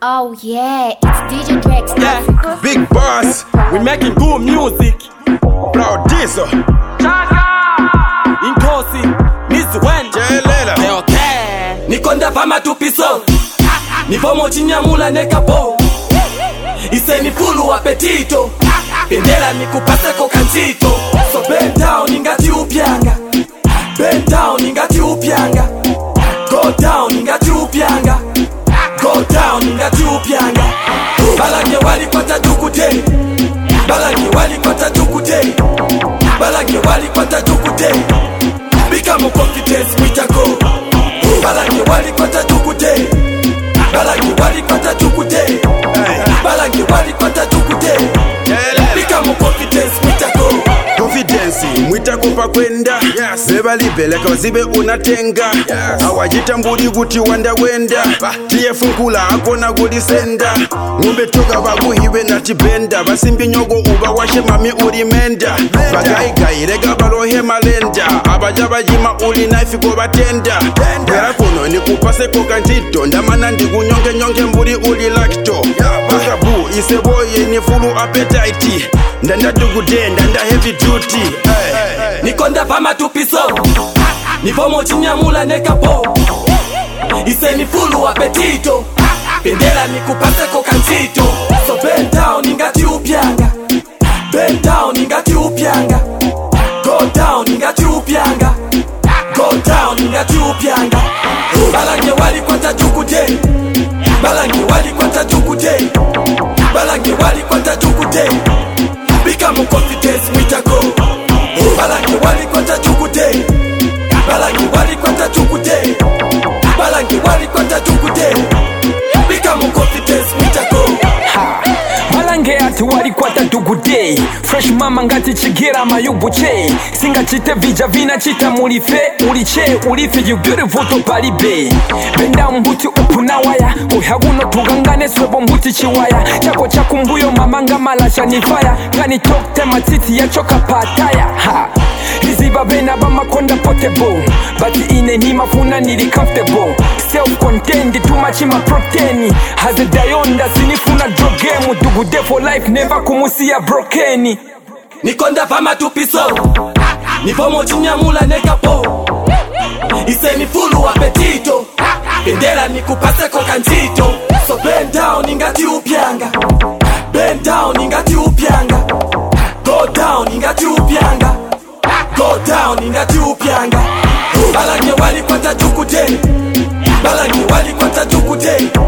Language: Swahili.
Oh yeah, it's DJ Drex. Yeah, big boss, we making good music. Proud diesel. Inkosi, Miss Wen. Jelela. Okay. Nikonda pama tupiso. Nipomo chinyamula nekapo. Iseni fulu apetito. Pendela nikupase kokantito. So bend down ingati upyanga. Bend down ingati upyanga. Go down ingati upyanga. Go down ingati upyanga. Balange wali kwata tukute. Balange wali kwata tukute. Balange wali kwata tukute. Become confidence mitako. Balange wali kwata tukute. Balange wali kwata tukute. Balange wali kwata tukute. Become confidence mitako. Confidence mwitako pa kwenda beba libeleka zibe unatenga awajitambuli kuti wanda wenda tiye funkula akona kulisenda ngumbe toka baguhibe na tibenda basimbi nyogo uba washe mami ulimenda bagayigayi rega balohe malenda abaja bajima uli naifi ko batenda era kuno nikupase kokantito ndamana ndikunyonge nyonge mbuli uli lakto bagabu iseboye ni fulu appetite ndanda dugudenda nda heavy duty. Nikonda pama tupiso. Nipomo chinyamula nekapo. Iseni fulu apetito. Pendela nikupase kokantito. So bend down ingati upyanga. Bend down ingati upyanga. Go down ingati upyanga. Go down ingati upyanga. Balange wali kwata tukute. Balange wali kwata tukute. Balange wali kwata tukute. Become confidence mitako. Balange wali kwata tukute. Balange wali kwata tukute. Balange wali kwata tukute. Become confidence mitako. Balange ati wali kwata tukute. Fresh mama ngati chigira mayubuche. Singa chite vija vina chita mulife. Uliche ulife you beautiful to palibe. Benda mbuti upuna waya. Uhaguno tugangane swebo mbuti chiwaya. Chako chakumbuyo mamanga malasha ni fire. Gani tokte matiti ya choka pataya. Hizi babena bama konda potable. Bati ine ni mafuna nili comfortable. Self-contained too much ima protein. Haze dayonda sinifuna drug game. Dugude for life never kumusia brokeni. Nikonda pama tupiso. Nipomo chinyamula nekapo. Iseni fulu apetito. Pendela nikupase kokantito. So bend down ingati upyanga. Bend down ingati upyanga. Go down ingati upyanga. Go down ingati upyanga. Balange wali kwata tukute. Balange wali kwata tukute.